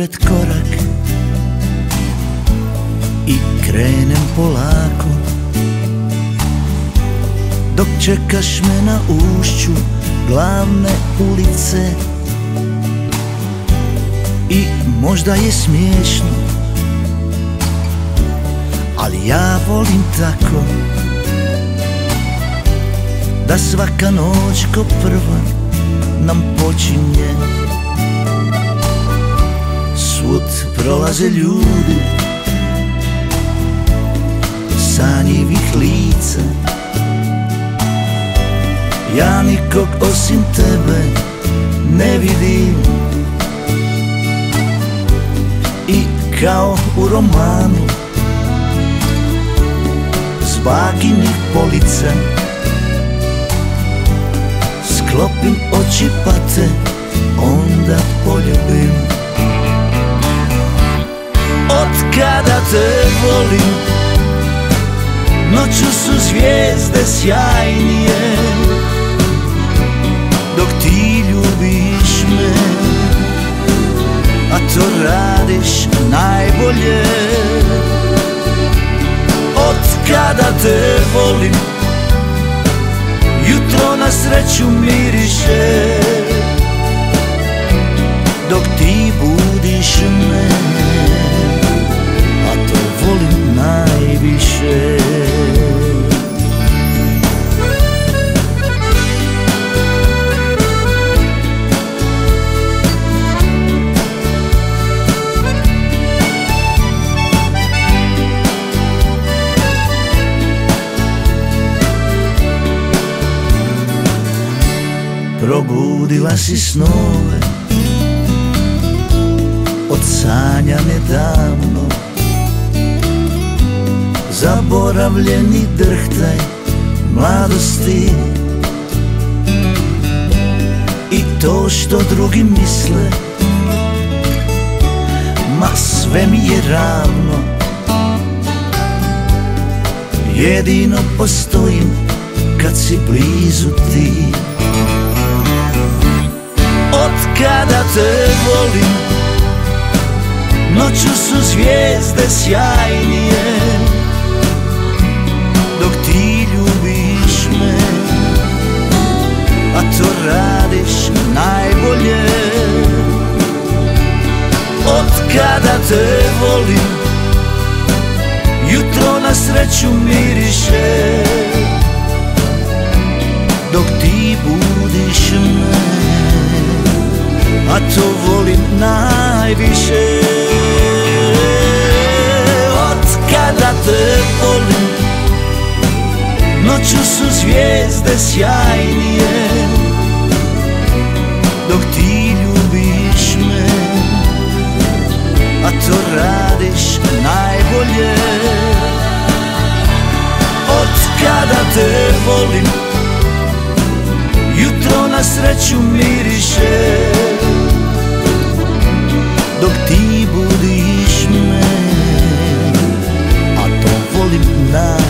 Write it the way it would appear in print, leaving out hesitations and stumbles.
napred korak i krenem polako, dok čekaš me na ušću glavne ulice. I možda je smiješno, ali ja volim tako, da svaka noć ko prva nam počinje. Svud prolaze ljudi sanjivih lica, ja nikog osim tebe ne vidim. I kao u romanu s baginih polica sklopim oči pa te onda poljubim. Od kada te volim, noću su zvijezde sjajnije, dok ti ljubiš me, a to radiš najbolje. Od kada te volim, jutro na sreću miriše, dok ti budiš me, a to volim najviše. Probudila si snove od sanja nedavno, zaboravljeni drhtaj mladosti. I to što drugi misle, ma sve mi je ravno, jedino postojim kad si blizu ti. Od kada te volim, noću su zvijezde sjajnije, dok ti ljubiš me, a to radiš najbolje. Od kada te volim, jutro na sreću miriše, dok ti budiš me, a to volim najviše. Od kada te volim, noću su zvijezde sjajnije, dok ti ljubiš me, a to radiš najbolje. Od kada te volim, jutro na sreću miriše, dok ti budiš me, a to volim najviše.